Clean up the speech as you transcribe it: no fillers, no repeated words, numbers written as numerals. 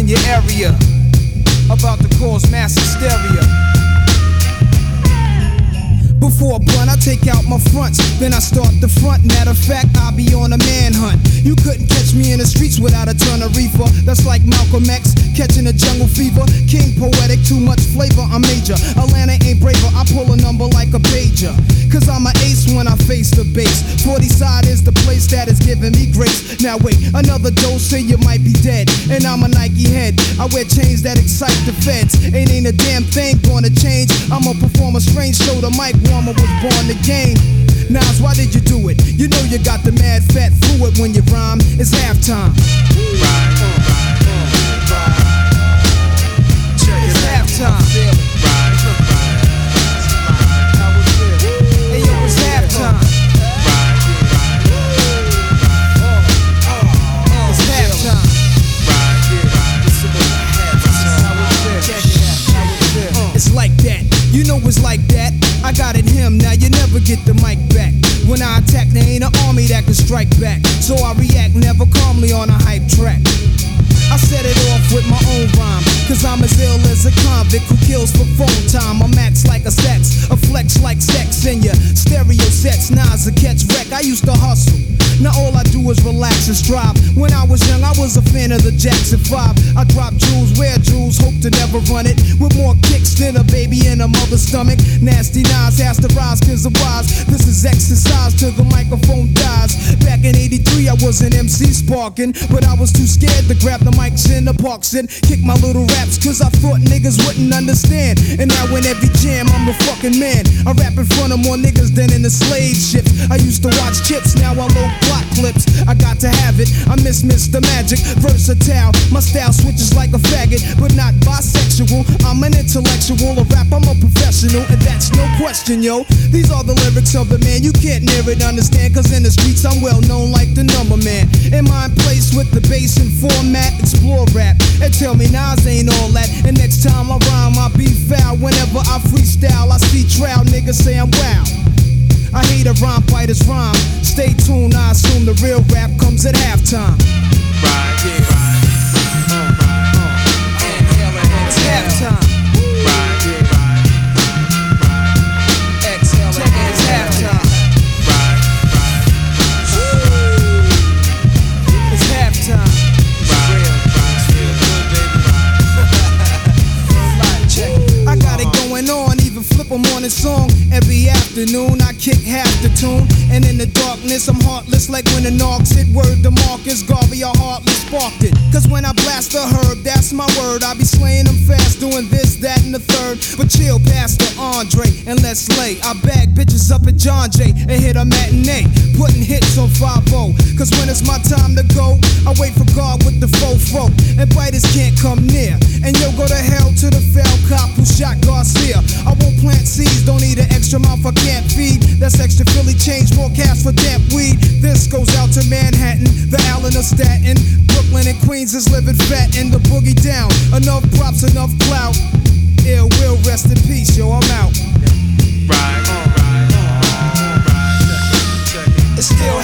your area, about to cause mass hysteria. Before a blunt, I take out my fronts, then I start the front. Matter of fact, I'll be on a manhunt. You couldn't catch me in the streets without a ton of reefer. That's like Malcolm X catching a jungle fever. King poetic, too much flavor, I'm major. Atlanta ain't braver, I pull a number like a pager. Cause I'm an ace when I face the base. 40 side is the place that is giving me grace. Now wait, another dose and you might be dead. And I'm a Nike head, I wear chains that excite the feds. Ain't a damn thing gonna change. I'ma perform a strange show, the mic warmer was born the game. Nas, why did you do it? You know you got the mad fat fluid when you rhyme. It's halftime. Check it out. It's halftime. Hey yo, it's halftime. It's halftime. It's like that. You know it's like that. I got it him, now you never get the mic back. When I attack, there ain't an army that can strike back. So I react never calmly on a hype track. I set it off with my own rhyme, cause I'm as ill as a convict who kills for phone time. I'm max like a sex, a flex like sex in your stereo sets. Nas a catch wreck, I used to hustle. Now all I do is relax and strive. When I was young, I was a fan of the Jackson 5. I drop jewels, wear jewels, hope to never run it. With more kicks than a baby in a mother's stomach. Nasty Nas has to rise cause of wise. This is exercise till the microphone dies. Back in 83, I was an MC sparking, but I was too scared to grab the mics in the parks and kick my little raps cause I thought niggas wouldn't understand. And now in every jam, I'm the fucking man. I rap in front of more niggas than in the slave ships. I used to watch Chips, now I load plot clips. I got to have it, I miss Mr. Magic. Versatile, my style switches like a faggot, but not bisexual. I'm an intellectual, a rap, I'm a professional, and that's no question, yo. These are the lyrics of the man, you can't near it understand, cause in the streets I'm well known like the number man. In my place with the bass and format, explore rap, and tell me Nas ain't all that. And next time I rhyme, I be foul. Whenever I freestyle, I see trial niggas say I'm wow. I hate a rhyme fighter's rhyme. Stay tuned, I assume the real rap comes at halftime. Right, yeah. It's halftime. Right, yeah. Exhale, it's halftime. Right, it's halftime. I got it going on, even flip a morning song. Every afternoon I kick half the tune. And in the darkness I'm heartless like when the knocks hit. Word to Marcus Garvey, a heartless sparked it. Cause when I blast the herb, that's my word. I be slaying them fast, doing this, that, and the third. But chill, Pastor Andre, and let's lay. I bag bitches up at John Jay and hit a matinee, putting hits on 5-0. Cause when it's my time to go, I wait for God with the fofo. And biters can't come near. And yo, go to hell to the fell cop who shot Garcia. I won't plant seeds, don't need an extra mouth I can't feed. That's extra Philly change, more cash for damp weed. This goes out to Manhattan, the Allen of Staten. Brooklyn and Queens is living fat in the boogie down. Enough props, enough clout. Ill will, rest in peace, yo, I'm out. Right. It's still